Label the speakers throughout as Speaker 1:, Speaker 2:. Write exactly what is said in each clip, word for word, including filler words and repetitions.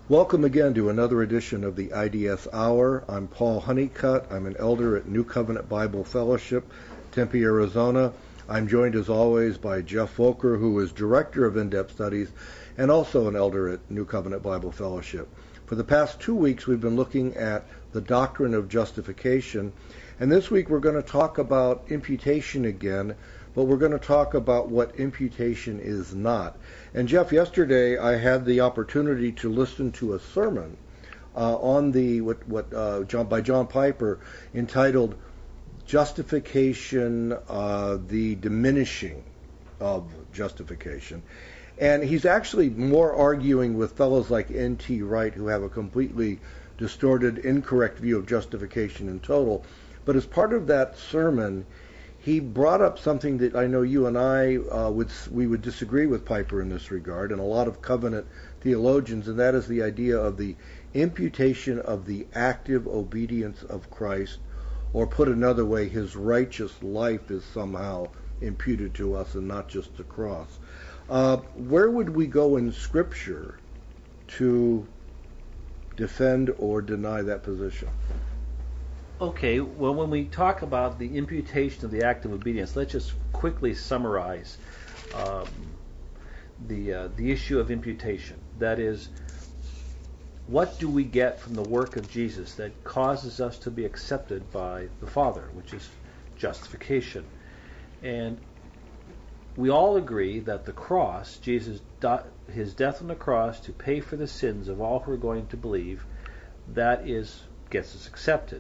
Speaker 1: Welcome again to another edition of the I D S Hour. I'm Paul Honeycutt. I'm an elder at New Covenant Bible Fellowship, Tempe, Arizona. I'm joined as always by Jeff Volker, who is Director of In-Depth Studies and also an elder at New Covenant Bible Fellowship. For the past two weeks, we've been looking at the doctrine of justification, and this week we're going to talk about imputation again, but we're going to talk about what imputation is not. And Jeff, yesterday I had the opportunity to listen to a sermon uh, on the what what uh, John, by John Piper entitled "Justification: uh, The Diminishing of Justification," and he's actually more arguing with fellows like N T Wright, who have a completely distorted, incorrect view of justification in total. But as part of that sermon, he brought up something that I know you and I uh, would we would disagree with Piper in this regard, and a lot of covenant theologians, and that is the idea of the imputation of the active obedience of Christ, or put another way, his righteous life is somehow imputed to us and not just the cross. Uh, where would we go in Scripture to defend or deny that position?
Speaker 2: Okay, well, when we talk about the imputation of the act of obedience, let's just quickly summarize um, the uh, the issue of imputation. That is, what do we get from the work of Jesus that causes us to be accepted by the Father, which is justification? And we all agree that the cross, Jesus, his death on the cross to pay for the sins of all who are going to believe, that is gets us accepted.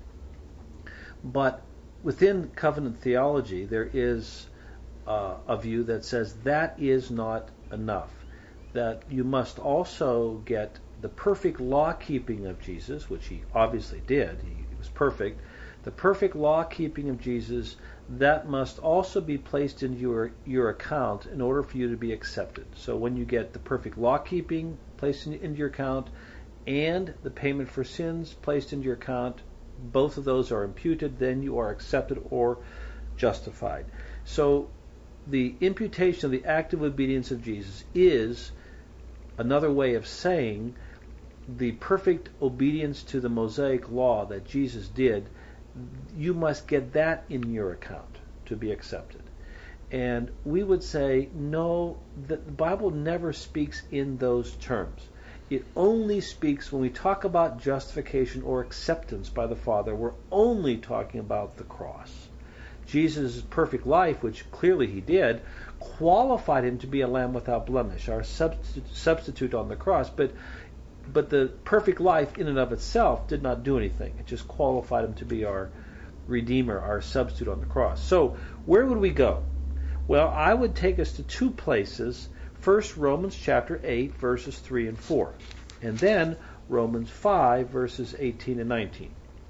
Speaker 2: But within covenant theology, there is uh, a view that says that is not enough, that you must also get the perfect law-keeping of Jesus, which he obviously did, he was perfect, the perfect law-keeping of Jesus, that must also be placed into your, your account in order for you to be accepted. So when you get the perfect law-keeping placed in, into your account and the payment for sins placed into your account, both of those are imputed, then you are accepted or justified. So the imputation of the active obedience of Jesus is another way of saying the perfect obedience to the Mosaic law that Jesus did, you must get that in your account to be accepted. And we would say, no, the Bible never speaks in those terms. It only speaks, when we talk about justification or acceptance by the Father, we're only talking about the cross. Jesus' perfect life, which clearly he did, qualified him to be a lamb without blemish, our substitute, substitute on the cross. But but the perfect life in and of itself did not do anything. It just qualified him to be our Redeemer, our substitute on the cross. So where would we go? Well, I would take us to two places. First, Romans chapter eight, verses three and four. And then Romans five, verses eighteen and nineteen.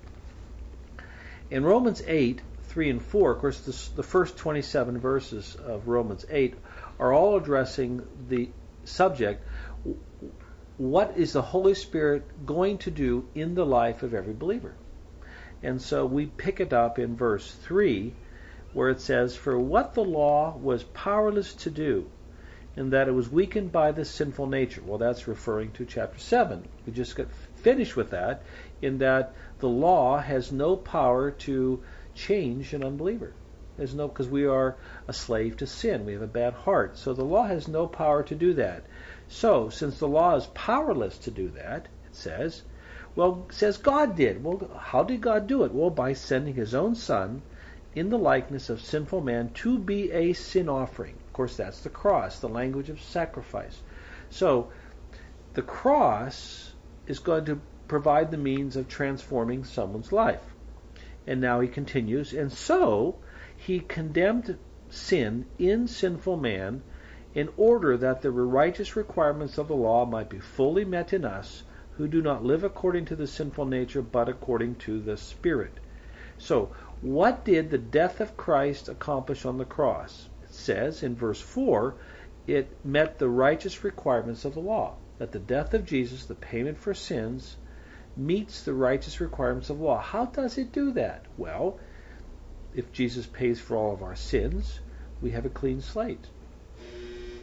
Speaker 2: In Romans eight, three and four, of course, this, the first twenty-seven verses of Romans eight are all addressing the subject, what is the Holy Spirit going to do in the life of every believer? And so we pick it up in verse three, where it says, "For what the law was powerless to do, in that it was weakened by the sinful nature." Well, that's referring to chapter seven. We just got finished with that, in that the law has no power to change an unbeliever. There's no, because we are a slave to sin. We have a bad heart. So the law has no power to do that. So, since the law is powerless to do that, it says, well, it says God did. Well, how did God do it? Well, by sending his own Son in the likeness of sinful man to be a sin offering. Of course, that's the cross, the language of sacrifice. So the cross is going to provide the means of transforming someone's life. And now he continues, and so he condemned sin in sinful man in order that the righteous requirements of the law might be fully met in us who do not live according to the sinful nature but according to the Spirit. So what did the death of Christ accomplish on the cross? It says in verse four, it met the righteous requirements of the law. That the death of Jesus, the payment for sins, meets the righteous requirements of the law. How does it do that? Well, if Jesus pays for all of our sins, we have a clean slate.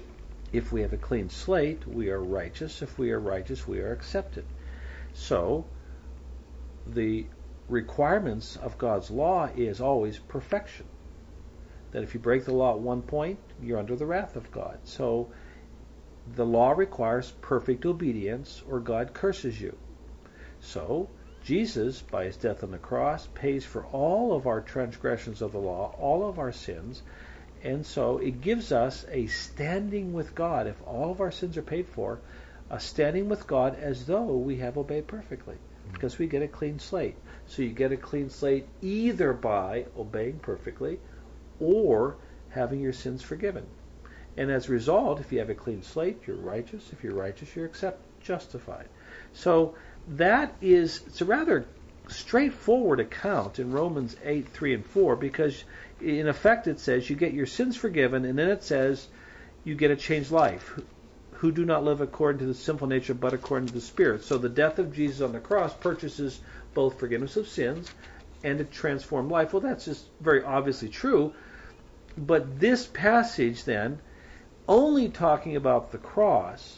Speaker 2: If we have a clean slate, we are righteous. If we are righteous, we are accepted. So, the requirements of God's law is always perfection. That if you break the law at one point, you're under the wrath of God. So, the law requires perfect obedience, or God curses you. So, Jesus, by his death on the cross, pays for all of our transgressions of the law, all of our sins, and so it gives us a standing with God. If all of our sins are paid for, a standing with God as though we have obeyed perfectly, because we get a clean slate. So you get a clean slate either by obeying perfectly or having your sins forgiven. And as a result, if you have a clean slate, you're righteous. If you're righteous, you're accept, justified. So that is, it's a rather straightforward account in Romans eight, three, and four, because in effect it says you get your sins forgiven, and then it says you get a changed life, who do not live according to the sinful nature but according to the Spirit. So the death of Jesus on the cross purchases both forgiveness of sins and a transformed life. Well, that's just very obviously true, but this passage then, only talking about the cross,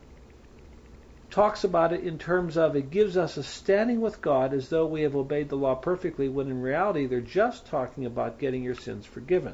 Speaker 2: talks about it in terms of it gives us a standing with God as though we have obeyed the law perfectly, when in reality they're just talking about getting your sins forgiven.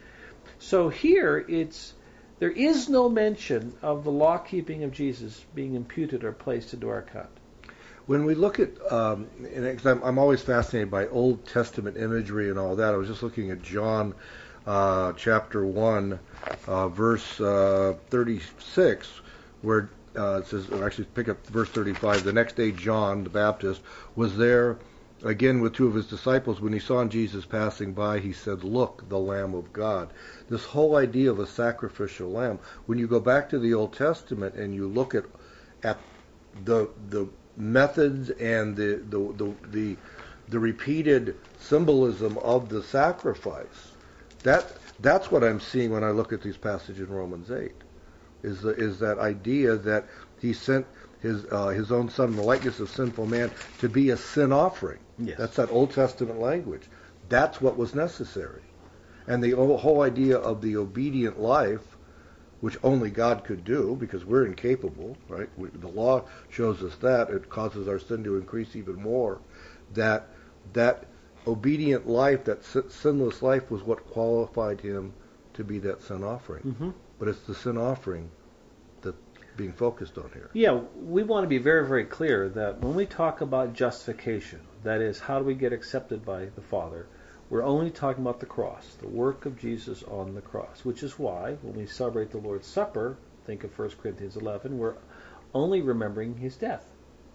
Speaker 2: So here it's there is no mention of the law keeping of Jesus being imputed or placed into our account.
Speaker 1: When we look at, um, and I'm, I'm always fascinated by Old Testament imagery and all that. I was just looking at John uh, chapter one, uh, verse uh, thirty-six, where Uh, it says, or actually pick up verse thirty-five. The next day John the Baptist was there again with two of his disciples. When he saw Jesus passing by, he said, "Look, the Lamb of God." This whole idea of a sacrificial lamb. When you go back to the Old Testament and you look at at the the methods and the the the the, the repeated symbolism of the sacrifice, that that's what I'm seeing when I look at these passages in Romans eight. Is the, is that idea that he sent his uh, his own son in the likeness of sinful man to be a sin offering.
Speaker 2: Yes.
Speaker 1: That's that Old Testament language. That's what was necessary. And the whole idea of the obedient life, which only God could do, because we're incapable, right? We, the law shows us that. It causes our sin to increase even more. That that obedient life, that sinless life, was what qualified him to be that sin offering.
Speaker 2: Mm-hmm.
Speaker 1: But it's the sin offering that's being focused on here.
Speaker 2: Yeah, we want to be very, very clear that when we talk about justification, that is, how do we get accepted by the Father, we're only talking about the cross, the work of Jesus on the cross, which is why when we celebrate the Lord's Supper, think of First Corinthians eleven, we're only remembering his death,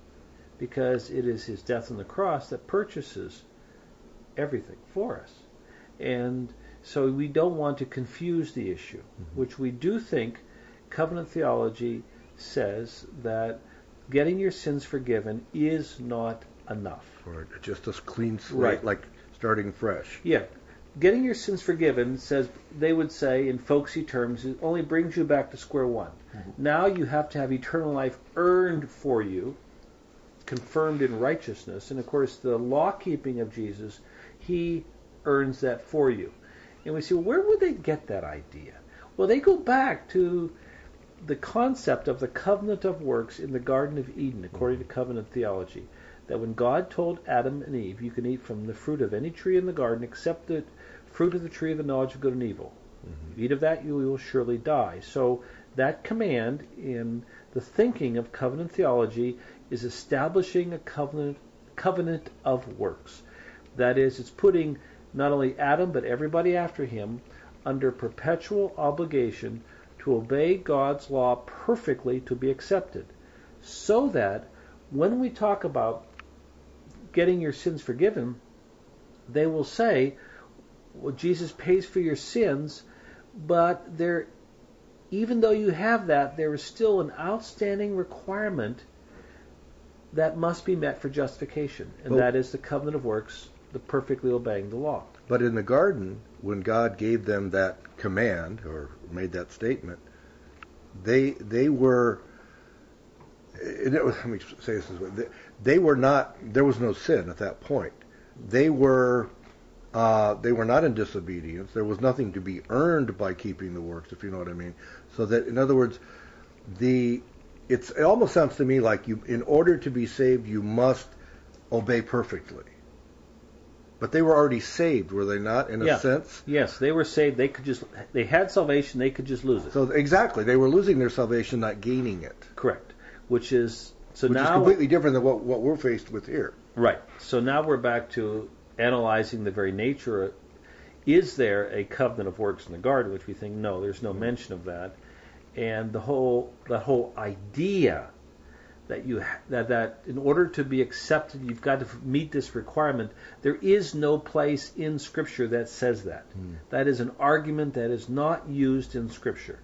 Speaker 2: because it is his death on the cross that purchases everything for us. And so we don't want to confuse the issue, mm-hmm. which we do think covenant theology says that getting your sins forgiven is not enough.
Speaker 1: Or just a clean slate,
Speaker 2: right.
Speaker 1: Like starting fresh.
Speaker 2: Yeah. Getting your sins forgiven says, they would say in folksy terms, it only brings you back to square one. Mm-hmm. Now you have to have eternal life earned for you, confirmed in righteousness. And of course, the law keeping of Jesus, he earns that for you. And we say, well, where would they get that idea? Well, they go back to the concept of the covenant of works in the Garden of Eden, according to covenant theology, that when God told Adam and Eve, you can eat from the fruit of any tree in the garden except the fruit of the tree of the knowledge of good and evil. Mm-hmm. If you eat of that, you will surely die. So that command in the thinking of covenant theology is establishing a covenant, covenant of works. That is, it's putting not only Adam, but everybody after him, under perpetual obligation to obey God's law perfectly to be accepted. So that when we talk about getting your sins forgiven, they will say, well, Jesus pays for your sins, but there, even though you have that, there is still an outstanding requirement that must be met for justification, and well, that is the covenant of works, the perfectly obeying the law.
Speaker 1: But in the garden, when God gave them that command or made that statement, they they were. It was, let me say this this way: they, they were not. There was no sin at that point. They were. Uh, they were not in disobedience. There was nothing to be earned by keeping the works, if you know what I mean. So that, in other words, the it's it almost sounds to me like you, in order to be saved, you must obey perfectly. But they were already saved, were they not, in a
Speaker 2: yeah.
Speaker 1: sense?
Speaker 2: Yes, they were saved. They could just they had salvation. They could just lose it.
Speaker 1: So exactly, they were losing their salvation, not gaining it.
Speaker 2: Correct. Which is so
Speaker 1: Which
Speaker 2: now
Speaker 1: is completely different than what what we're faced with here.
Speaker 2: Right. So now we're back to analyzing the very nature. Is there a covenant of works in the garden? Which we think no, there's no mention of that. And the whole the whole idea that you that that in order to be accepted, you've got to meet this requirement. There is no place in Scripture that says that. Mm. That is an argument that is not used in Scripture.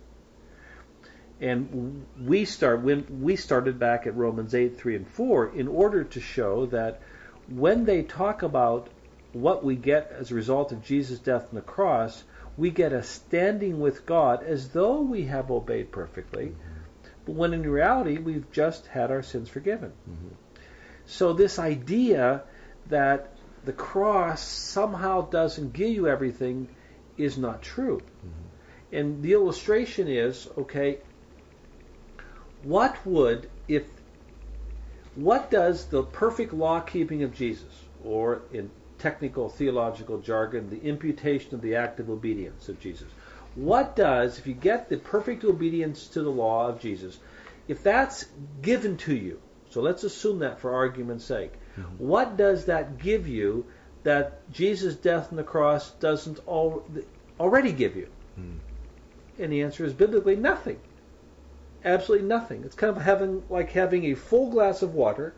Speaker 2: And we start when we started back at Romans eight, three and four in order to show that when they talk about what we get as a result of Jesus' death on the cross, we get a standing with God as though we have obeyed perfectly, mm-hmm. but when in reality we've just had our sins forgiven. Mm-hmm. So this idea that the cross somehow doesn't give you everything is not true. Mm-hmm. And the illustration is, okay, what would, if, what does the perfect law keeping of Jesus, or in technical theological jargon, the imputation of the act of obedience of Jesus, what does, if you get the perfect obedience to the law of Jesus, if that's given to you, so let's assume that for argument's sake, mm-hmm. what does that give you that Jesus' death on the cross doesn't al- already give you? Mm-hmm. And the answer is biblically nothing. Absolutely nothing. It's kind of having like having a full glass of water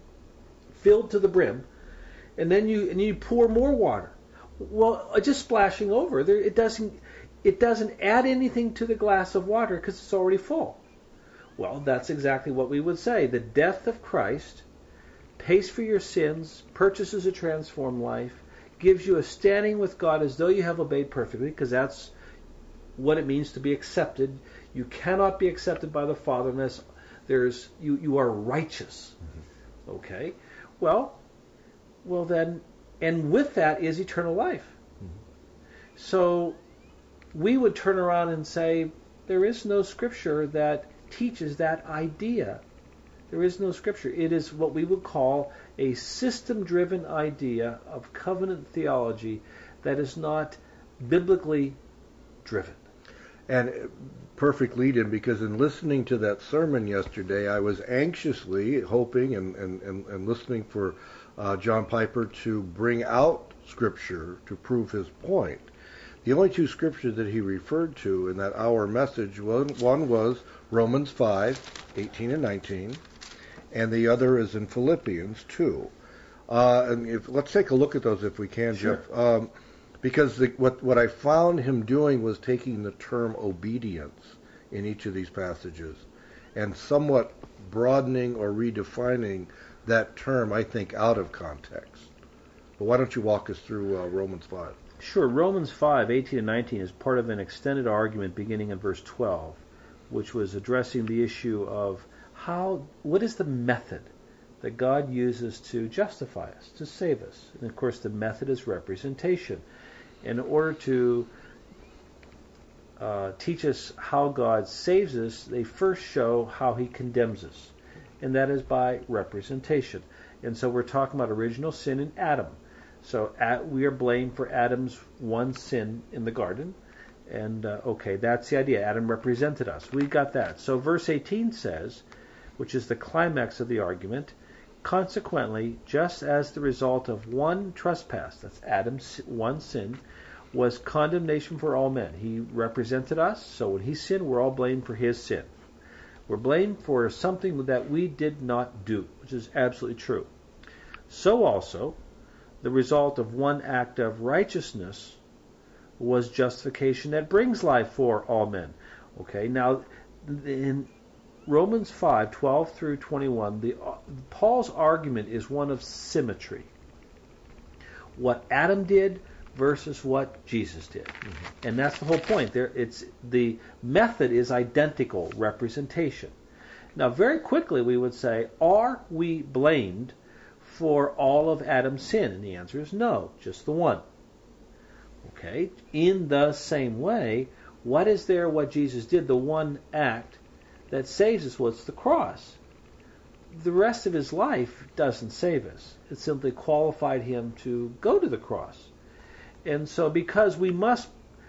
Speaker 2: filled to the brim, and then you and you pour more water. Well, just splashing over, there, it doesn't it doesn't add anything to the glass of water because it's already full. Well, that's exactly what we would say. The death of Christ pays for your sins, purchases a transformed life, gives you a standing with God as though you have obeyed perfectly, because that's what it means to be accepted. You cannot be accepted by the Father unless there's you, you are righteous. Mm-hmm. Okay? Well, well then, and with that is eternal life. Mm-hmm. So we would turn around and say, there is no scripture that teaches that idea. There is no scripture. It is what we would call a system-driven idea of covenant theology that is not biblically driven.
Speaker 1: And perfect lead-in, because in listening to that sermon yesterday, I was anxiously hoping and, and, and, and listening for uh, John Piper to bring out Scripture to prove his point. The only two Scriptures that he referred to in that hour message, one, one was Romans five, eighteen and nineteen, and the other is in Philippians two. Uh, and if, let's take a look at those if we can,
Speaker 2: sure.
Speaker 1: Jeff. Um, Because the, what what I found him doing was taking the term obedience in each of these passages and somewhat broadening or redefining that term, I think, out of context. But why don't you walk us through uh, Romans five?
Speaker 2: Sure. Romans five, eighteen and nineteen is part of an extended argument beginning in verse twelve, which was addressing the issue of how, what is the method that God uses to justify us, to save us? And of course the method is representation. In order to uh, teach us how God saves us, they first show how he condemns us, and that is by representation. And so we're talking about original sin in Adam. So at, we are blamed for Adam's one sin in the garden, and uh, okay, that's the idea. Adam represented us. We got that. So verse eighteen says, which is the climax of the argument, consequently, just as the result of one trespass, that's Adam's one sin, was condemnation for all men. He represented us, so when he sinned, we're all blamed for his sin. We're blamed for something that we did not do, which is absolutely true. So also, the result of one act of righteousness was justification that brings life for all men. Okay, now in Romans five, twelve through twenty-one, the, Paul's argument is one of symmetry. What Adam did versus what Jesus did. Mm-hmm. And that's the whole point. There, it's the method is identical, representation. Now, very quickly we would say, are we blamed for all of Adam's sin? And the answer is no, just the one. Okay? In the same way, What is there what Jesus did? The one act that saves us was the cross. The rest of his life doesn't save us. It simply qualified him to go to the cross. And so because we must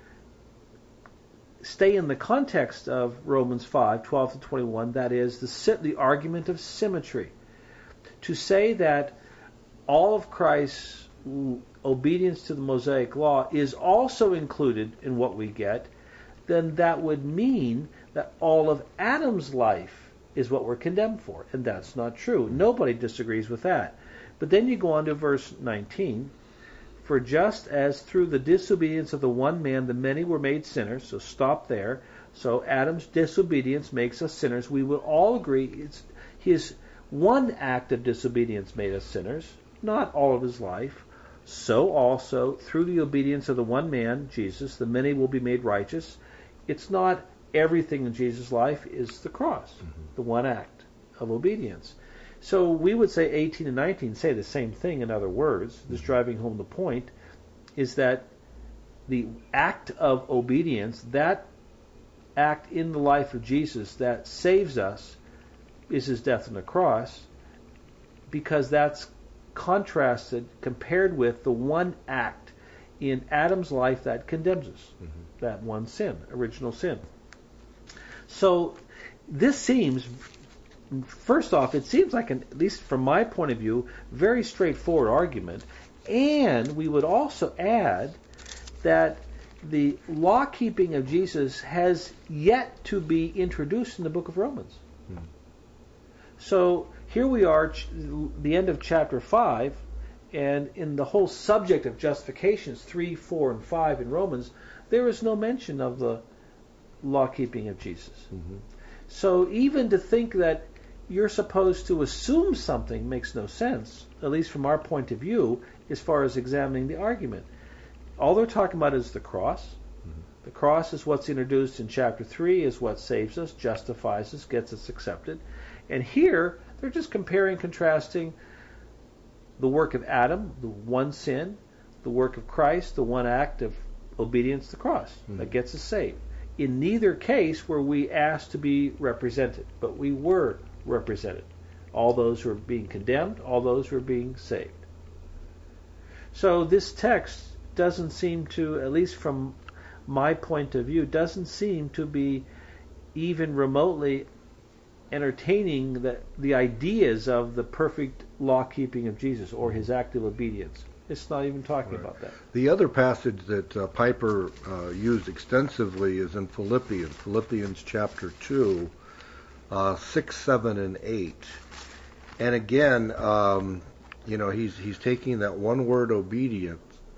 Speaker 2: stay in the context of Romans five, twelve to twenty-one, that is the, the argument of symmetry. To say that all of Christ's obedience to the Mosaic law is also included in what we get, then that would mean that all of Adam's life is what we're condemned for. And that's not true. Nobody disagrees with that. But then you go on to verse nineteen. For just as through the disobedience of the one man the many were made sinners, so stop there. So Adam's disobedience makes us sinners. We will all agree it's his one act of disobedience made us sinners, not all of his life. So also through the obedience of the one man, Jesus, the many will be made righteous. It's not everything in Jesus' life is the cross, mm-hmm. the one act of obedience. So we would say eighteen and nineteen say the same thing in other words. Just driving home the point is that the act of obedience, that act in the life of Jesus that saves us, is his death on the cross, because that's contrasted, compared with the one act in Adam's life that condemns us, mm-hmm. that one sin, original sin. So this seems, first off, it seems like, an, at least from my point of view, very straightforward argument. And we would also add that the law-keeping of Jesus has yet to be introduced in the book of Romans. Hmm. So here we are, ch- the end of chapter five, and in the whole subject of justifications, three, four, and five in Romans, there is no mention of the law-keeping of Jesus. Mm-hmm. So even to think that you're supposed to assume something makes no sense, at least from our point of view, as far as examining the argument. All they're talking about is the cross. Mm-hmm. The cross is what's introduced in chapter three, is what saves us, justifies us, gets us accepted. And here, they're just comparing, contrasting the work of Adam, the one sin, the work of Christ, the one act of obedience to the cross mm-hmm. that gets us saved. In neither case were we asked to be represented, but we were represented. All those who are being condemned, all those who are being saved. So this text doesn't seem to, at least from my point of view, doesn't seem to be even remotely entertaining the, the ideas of the perfect law-keeping of Jesus or his active obedience. It's not even talking right. about that.
Speaker 1: The other passage that uh, Piper uh, used extensively is in Philippians, Philippians chapter two, uh, six, seven, and eight. And again, um, you know, he's he's taking that one word obedience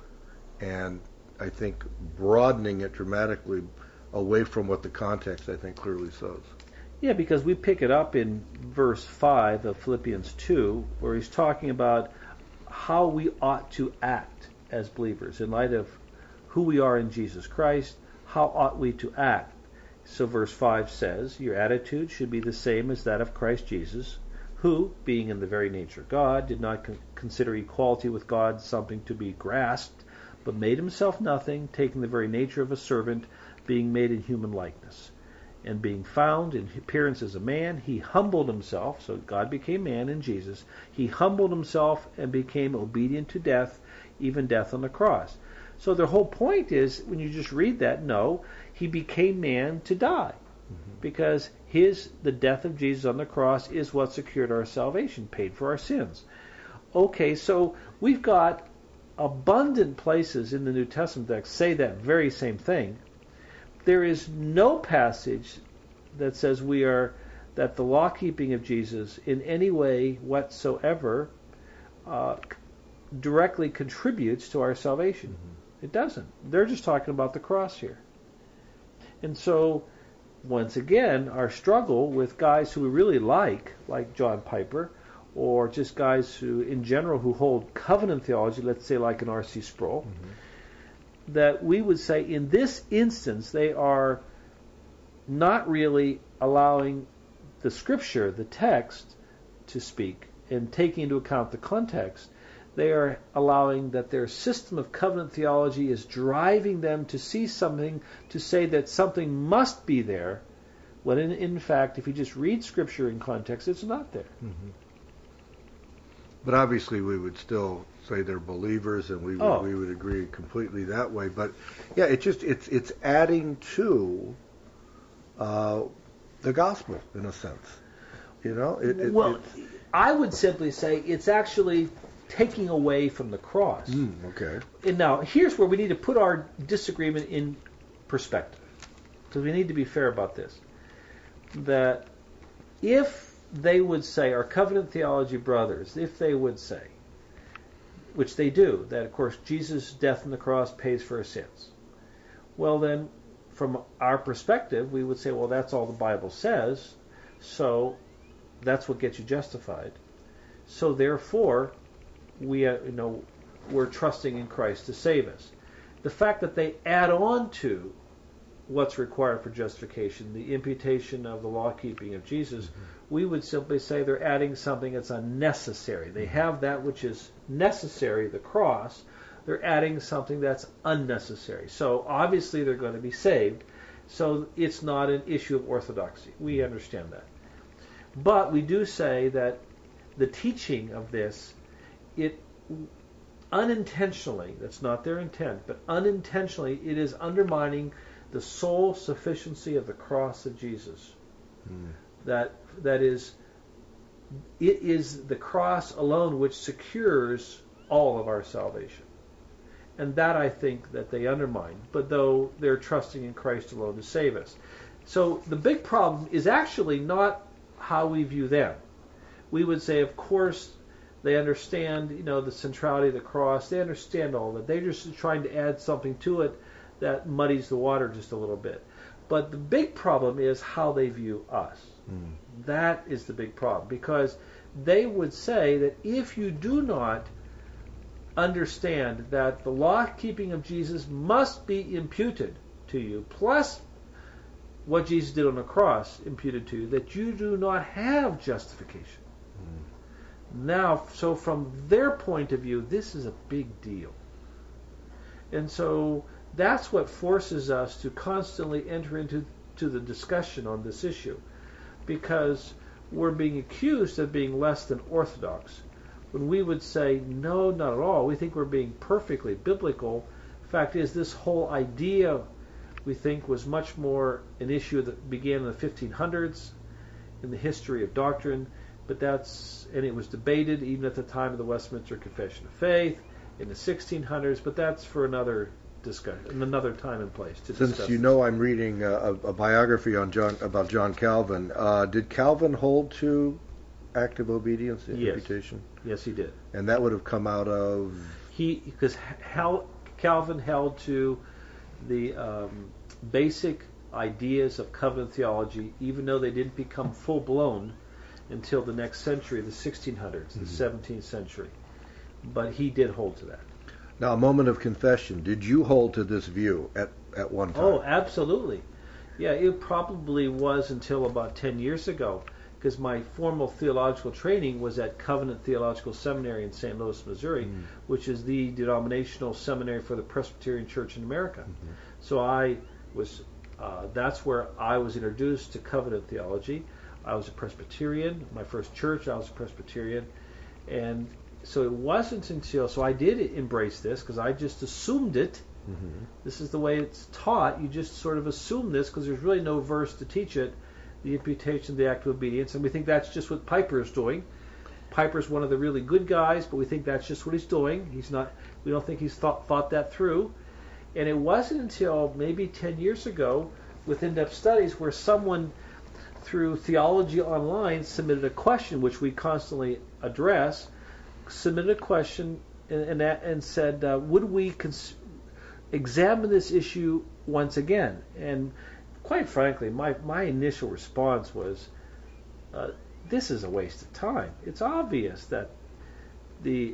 Speaker 1: and I think broadening it dramatically away from what the context, I think, clearly says.
Speaker 2: Yeah, because we pick it up in verse five of Philippians two, where he's talking about how we ought to act as believers in light of who we are in Jesus Christ. How ought we to act? So verse five says, your attitude should be the same as that of Christ Jesus, who, being in the very nature of God, did not con- consider equality with God something to be grasped, but made himself nothing, taking the very nature of a servant, being made in human likeness. And being found in appearance as a man, he humbled himself. So God became man in Jesus. He humbled himself and became obedient to death, even death on the cross. So the whole point is, when you just read that, no, he became man to die. Mm-hmm. Because his the death of Jesus on the cross is what secured our salvation, paid for our sins. Okay, so we've got abundant places in the New Testament that say that very same thing. There is no passage that says we are that the law keeping of Jesus in any way whatsoever uh, directly contributes to our salvation. Mm-hmm. It doesn't. They're just talking about the cross here. And so, once again, our struggle with guys who we really like, like John Piper, or just guys who, in general, who hold covenant theology, let's say like an R C Sproul, mm-hmm. that we would say in this instance they are not really allowing the scripture, the text, to speak and taking into account the context. they are allowing that their system of covenant theology is driving them to see something, to say that something must be there, when in, in fact, if you just read Scripture in context, it's not there.
Speaker 1: Mm-hmm. But obviously we would still say they're believers, and we would,
Speaker 2: oh.
Speaker 1: we would agree completely that way. But yeah, it just it's it's adding to uh, the gospel in a sense. You know, it, it,
Speaker 2: well, I would simply say it's actually taking away from the cross.
Speaker 1: Mm, okay.
Speaker 2: And now here's where we need to put our disagreement in perspective, because we need to be fair about this. That if they would say, our covenant theology brothers, if they would say, which they do, that of course Jesus' death on the cross pays for our sins, well then, from our perspective, we would say, well, that's all the Bible says, so that's what gets you justified. So therefore, we uh, you know we're trusting in Christ to save us. The fact that they add on to what's required for justification, the imputation of the law keeping of Jesus, mm-hmm. we would simply say they're adding something that's unnecessary. They have that which is necessary, the cross. They're adding something that's unnecessary. So obviously they're going to be saved. So it's not an issue of orthodoxy. We understand that. But we do say that the teaching of this, it unintentionally, that's not their intent, but unintentionally it is undermining the sole sufficiency of the cross of Jesus. Mm. That that is, it is the cross alone which secures all of our salvation. And that I think that they undermine, but though they're trusting in Christ alone to save us. So the big problem is actually not how we view them. We would say, of course, they understand, you know, the centrality of the cross. They understand all that. They're just trying to add something to it that muddies the water just a little bit. But the big problem is how they view us. Mm. That is the big problem, because they would say that if you do not understand that the law-keeping of Jesus must be imputed to you, plus what Jesus did on the cross imputed to you, that you do not have justification. Mm. Now, so from their point of view, this is a big deal. And so that's what forces us to constantly enter into to the discussion on this issue, because we're being accused of being less than orthodox, when we would say, no, not at all. We think we're being perfectly biblical. Fact is, this whole idea, we think, was much more an issue that began in the fifteen hundreds in the history of doctrine, but that's, and it was debated even at the time of the Westminster Confession of Faith in the sixteen hundreds, but that's for another discussion, in another time and place to
Speaker 1: Since
Speaker 2: discuss.
Speaker 1: you know I'm reading a, a biography on John about John Calvin, uh, did Calvin hold to active obedience, the
Speaker 2: yes.
Speaker 1: imputation?
Speaker 2: Yes, he did.
Speaker 1: And that would have come out of
Speaker 2: he because Hal, Calvin held to the um, basic ideas of covenant theology, even though they didn't become full blown until the next century, the sixteen hundreds, mm-hmm. the seventeenth century. But he did hold to that.
Speaker 1: Now, a moment of confession. Did you hold to this view at, at one time?
Speaker 2: Oh, absolutely. Yeah, it probably was until about ten years ago, because my formal theological training was at Covenant Theological Seminary in Saint Louis, Missouri, mm-hmm. which is the denominational seminary for the Presbyterian Church in America. Mm-hmm. So I was, uh, that's where I was introduced to covenant theology. I was a Presbyterian. My first church, I was a Presbyterian. And so it wasn't until, so I did embrace this because I just assumed it. Mm-hmm. This is the way it's taught. You just sort of assume this because there's really no verse to teach it, the imputation of the act of obedience. And we think that's just what Piper's doing. Piper's one of the really good guys, but we think that's just what he's doing. He's not. We don't think he's thought, thought that through. And it wasn't until maybe ten years ago with in-depth studies where someone through Theology Online submitted a question, which we constantly address, submitted a question and, and, and said, uh, would we cons- examine this issue once again? And quite frankly, my, my initial response was, uh, this is a waste of time. It's obvious that the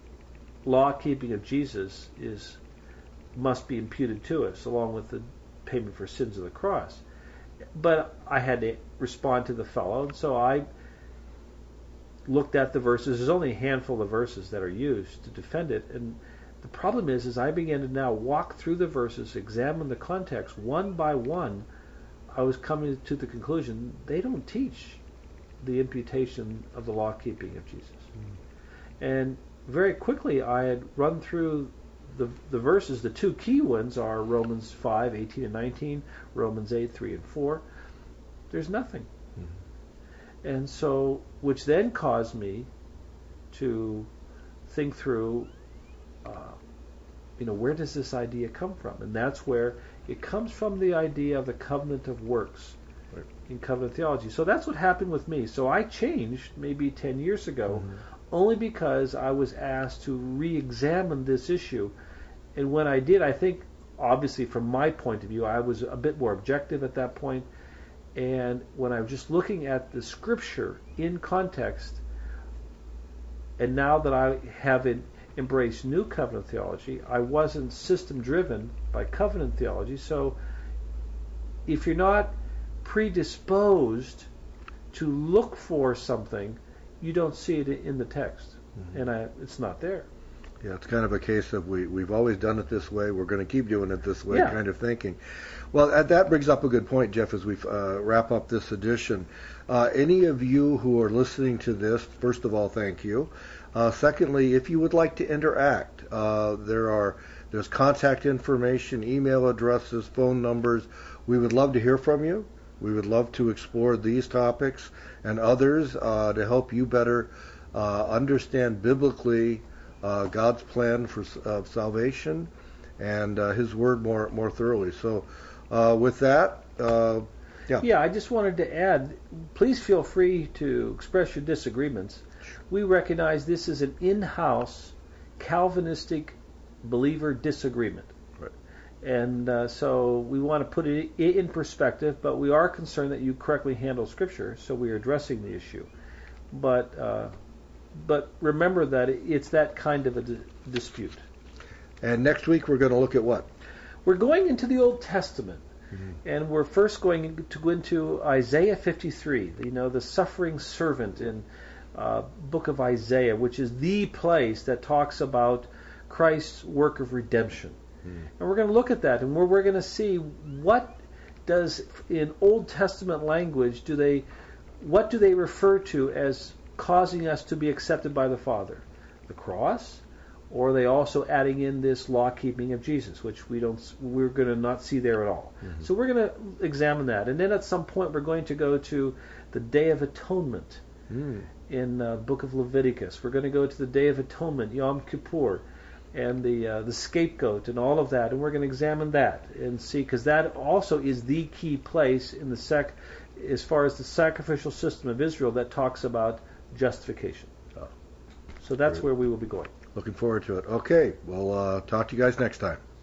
Speaker 2: law-keeping of Jesus is must be imputed to us, along with the payment for sins of the cross. But I had to respond to the fellow, and so I looked at the verses. There's only a handful of verses that are used to defend it, and the problem is, as I began to now walk through the verses, examine the context one by one, I was coming to the conclusion they don't teach the imputation of the law keeping of Jesus. Mm. And very quickly I had run through the the verses. The two key ones are Romans five, eighteen and nineteen, Romans eight, three and four. There's nothing. Mm-hmm. And so, which then caused me to think through, uh, you know, where does this idea come from? And that's where it comes from, the idea of the covenant of works right. in covenant theology. So that's what happened with me. So I changed maybe ten years ago, mm-hmm. only because I was asked to re-examine this issue. And when I did, I think, obviously from my point of view, I was a bit more objective at that point. And when I was just looking at the scripture in context, and now that I have in, embraced new covenant theology, I wasn't system driven by covenant theology. So if you're not predisposed to look for something, you don't see it in the text. Mm-hmm. And I, it's not there.
Speaker 1: Yeah, it's kind of a case of we, we've always done it this way, we're going to keep doing it this way, yeah. kind of thinking. Well, uh, that brings up a good point, Jeff, as we uh, wrap up this edition. Uh, any of you who are listening to this, first of all, thank you. Uh, secondly, if you would like to interact, uh, there are there's contact information, email addresses, phone numbers. We would love to hear from you. We would love to explore these topics and others uh, to help you better uh, understand biblically Uh, God's plan for uh, salvation and uh, His Word more more thoroughly. So, uh, with that, uh, yeah.
Speaker 2: Yeah, I just wanted to add, please feel free to express your disagreements. We recognize this is an in-house Calvinistic believer disagreement.
Speaker 1: Right.
Speaker 2: And uh, so we want to put it in perspective, but we are concerned that you correctly handle Scripture, so we are addressing the issue. But uh, But remember that it's that kind of a di- dispute.
Speaker 1: And next week we're going to look at what?
Speaker 2: We're going into the Old Testament. Mm-hmm. And we're first going to go into Isaiah fifty-three, you know, the suffering servant in uh, book of Isaiah, which is the place that talks about Christ's work of redemption. Mm-hmm. And we're going to look at that, and we're, we're going to see what does, in Old Testament language, do they, what do they refer to as causing us to be accepted by the Father? The cross, or are they also adding in this law keeping of Jesus, which we don't we're going to not see there at all. Mm-hmm. So we're going to examine that, and then at some point we're going to go to the Day of Atonement mm. in uh, book of Leviticus. We're going to go to the Day of Atonement, Yom Kippur, and the uh, the scapegoat and all of that, and we're going to examine that and see, because that also is the key place in the sec as far as the sacrificial system of Israel that talks about justification. So that's where we will be going.
Speaker 1: Looking forward to it. Okay, we'll uh, talk to you guys next time.